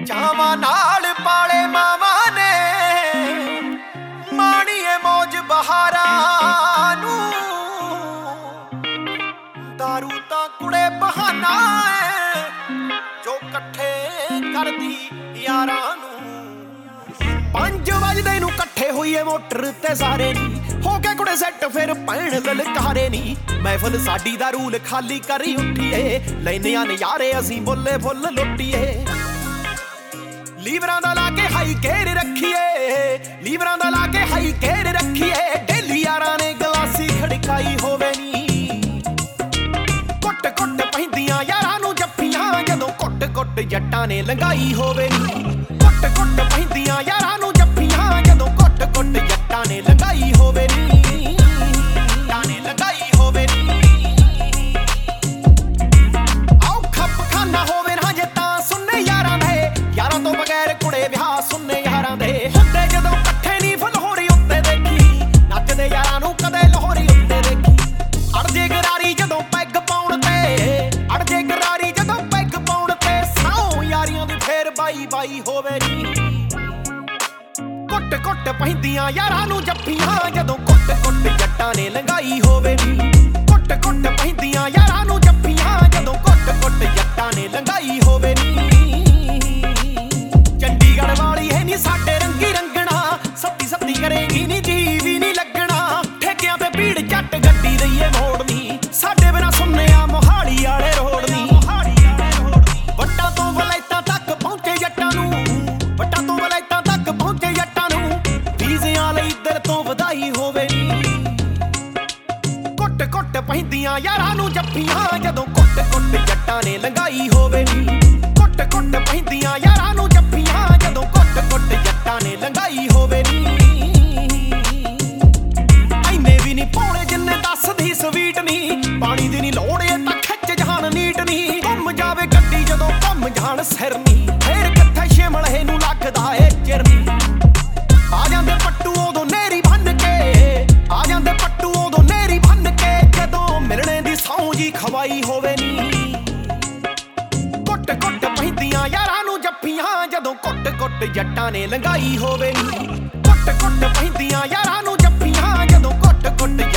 ਚਾਵਾਂ ਨਾਲ ਪਾਲੇ ਮਾਵਾਂ ਨੇ ਮਾਣੀਏ ਮੌਜ ਬਹਾਰਾਂ ਨੂੰ। ਦਾਰੂ ਤਾਂ ਕੁੜੇ ਬਹਾਨਾ ਏ ਜੋ ਇਕੱਠੇ ਕਰਦੀ ਯਾਰਾਂ ਨੂੰ। 5 ਵਜਦੇ ਨੂੰ ਇਕੱਠੇ ਹੋਈਏ ਮੋਟਰ ਤੇ ਸਾਰੇ ਨੀ, ਹੋ ਕੇ ਕੁੜੇ ਸੈੱਟ ਫਿਰ ਪੈਣ ਲਲਕਾਰੇ ਨੀ। ਮਹਿਫਲ ਸਾਡੀ ਦਾ ਰੂਲ ਖਾਲੀ ਕਰੀ ਉੱਠੀਏ, ਲੈਨੇ ਆ ਨਜ਼ਾਰੇ ਅਸੀਂ ਬੋਲੇ ਫੁੱਲ ਲੁੱਟੀਏ। ਲੀਵਰਾਂ ਦਾ ਲਾ ਕੇ ਹਾਈ ਗੇਰ ਰੱਖੀਏ, ਲੀਵਰਾਂ ਦਾ ਲਾ ਕੇ ਹਾਈ ਗੇਰ ਰੱਖੀਏ। ਡੇਲੀ ਯਾਰਾਂ ਨੇ ਗਲਾਸੀ ਖੜਕਾਈ ਹੋਵੇ ਨੀ, ਕੁੱਟ ਕੁੱਟ ਪੈਂਦੀਆਂ ਯਾਰਾਂ ਨੂੰ ਜੱਫੀਆਂ ਜਦੋਂ ਕੁੱਟ ਕੁੱਟ ਜੱਟਾਂ ਨੇ ਲੰਘਾਈ ਹੋਵੇ ਨੀ। ਕੁੱਟ ਕੁੱਟ ਪੈਂਦੀਆਂ ਯਾਰਾਂ ਨੂੰ ਜੱਫੀਆਂ ਜਦੋਂ ਕੁੱਟ ਕੁੱਟ ਜੱਟਾਂ ਨੇ ਲੰਘਾਈ ਹੋਵੇ ਨੀ, ਜੱਟਾਂ ਨੇ ਲੰਘਾਈ ਹੋਵੇ ਨੀ। ਆਓ ਖੱਪ ਖਾਨਾ ਹੋਵੇ ਨਾ ਜੇ ਤਾਂ ਸੁਣਨੇ ਯਾਰਾਂ ਦੇ, ਯਾਰਾਂ ਤੋਂ ਬਗੈਰ ਕੁੜੇ ਵਿਆਹ ਸੁਣਨੇ ਯਾਰਾਂ ਦੇ। ਹੁੰਦੇ ਜਦੋਂ ਇਕੱਠੇ ਨੀ ਫਲਹੋਰੀ ਉੱਤੇ ਦੇਖੀ, ਨੱਚਦੇ ਯਾਰਾਂ ਨੂੰ ਕਦੇ ਲਾਹੌਰੀ ਉੱਤੇ ਦੇਖੀ। ਅੜ ਜੇ ਗਰਾਰੀ ਜਦੋਂ ਪੈਗ ਪਾਉਣ ਤੇ, ਅੜ ਜੇ ਗਰਾਰੀ ਜਦੋਂ ਪੈਗ ਪਾਉਣ ਤੇ। ਸਾਉ ਯਾਰੀਆਂ ਦੀ ਫੇਰ ਬਾਈ ਬਾਈ ਹੋਵੇ ਨੀ, ਕੁੱਟ ਕੁੱਟ ਪੈਂਦੀਆਂ ਯਾਰਾਂ ਨੂੰ ਜੱਫੀਆਂ ਜਦੋਂ ਕੁੱਟ ਕੁੱਟ ਜੱਟਾਂ ਨੇ ਲੰਘਾਈ ਹੋਵੇ ਨੀ। ਕੁੱਟ ਕੁੱਟ ਪੈਂਦੀਆਂ ਯਾਰਾਂ ਨੂੰ ਜੱਫੀਆਂ ਜਦੋਂ ਕੁੱਟ ਕੁੱਟ ਜੱਟਾਂ ਨੇ ਲੰਘਾਈ ਹੋਵੇ ਨੀ। ਚੰਡੀਗੜ੍ਹ ਵਾਲੀ ਹੈ ਨੀ ਸਾਡੇ ਰੰਗੀ ਰੰਗਣਾ, ਸੱਤੀ ਸੱਤੀ ਕਰੇਗੀ ਨੀ ਜੀ ਵੀ ਨੀ ਲੱਗਣਾ। ਠੇਕਿਆਂ ਤੇ ਭੀੜ ਜੱਟ ਗੱਡੀ ਦਈਏ ਮੋੜਨੀ, ਸਾਡੇ ਬਿਨਾਂ ਸੁਣਿਆ ਮੋਹਾਲੀ ਵਾਲੇ ਰੋਡ ਨੀ। ਵੱਟਾਂ ਤੋਂ ਵਲੈਤਾਂ ਤੱਕ ਪਹੁੰਚੇ ਜੱਟਾਂ ਨੂੰ, ਵੱਟਾਂ ਤੋਂ ਵਲੈਤਾਂ ਤੱਕ ਪਹੁੰਚੇ ਜੱਟਾਂ ਨੂੰ। ਵੀਜ਼ਿਆਂ ਲਈ ਦਿਲ ਤੋਂ ਵਧਾਈ ਹੋਵੇ ਨੀ, ਕੁੱਟ ਕੁੱਟ ਪੈਂਦੀਆਂ ਯਾਰਾਂ ਨੂੰ ਜੱਫੀਆਂ ਜਦੋਂ ਕੁੱਟ ਕੁੱਟ ਜੱਟਾਂ ਨੇ ਲੰਘਾਈ ਹੋਵੇ ਨੀ। ਕੁੱਟ ਕੁੱਟ ਪੈਂਦੀਆਂ ਯਾਰਾਂ ਨੂੰ ਜੱਫੀਆਂ ਜਦੋਂ ਕੁੱਟ ਕੁੱਟ ਜੱਟਾਂ ਨੇ ਲੰਘਾਈ ਹੋਵੇ ਨੀ। ਐਨੇ ਵੀ ਨੀ ਪਾਉਣੇ ਜਿੰਨੇ ਦੱਸਦੀ ਸਵੀਟ ਨੀ, ਪਾਣੀ ਦੀ ਨੀ ਲੋੜ ਏ ਤਾਂ ਖਿੱਚ ਜਾਣ ਨੀਟ ਨੀ। ਘੁੰਮ ਜਾਵੇ ਗੱਡੀ ਜਦੋਂ ਘੁੰਮ ਜਾਣ ਸਿਰ ਨੀ, ਫੇਰ ਕਿੱਥੇ ਸ਼ਿਮਲੇ ਨੂੰ ਲੱਗਦਾ ਏ ਚਿਰ ਨੀ। ਆ ਜਾਂਦੇ ਪੱਟੂ ਉਦੋਂ ਨੇਰੀ ਬੰਨ ਕੇ, ਆ ਜਾਂਦੇ ਪੱਟੂ ਉਦੋਂ ਨੇਰੀ ਬੰਨ ਕੇ। ਜਦੋਂ ਮਿਲਣੇ ਦੀ ਸੌਂ ਜੀ ਖਵਾਈ ਹੋਵੇ ਨੀ, ਕੁੱਟ ਕੁੱਟ ਪੈਂਦੀਆਂ ਯਾਰਾਂ ਨੂੰ ਜੱਫੀਆਂ ਜਦੋਂ ਕੁੱਟ ਕੁੱਟ ਜੱਟਾਂ ਨੇ ਲੰਘਾਈ ਹੋਵੇ ਨੀ। ਕੁੱਟ ਕੁੱਟ ਪੈਂਦੀਆਂ ਯਾਰਾਂ ਨੂੰ ਜੱਫੀਆਂ ਜਦੋਂ ਕੁੱਟ ਕੁੱਟ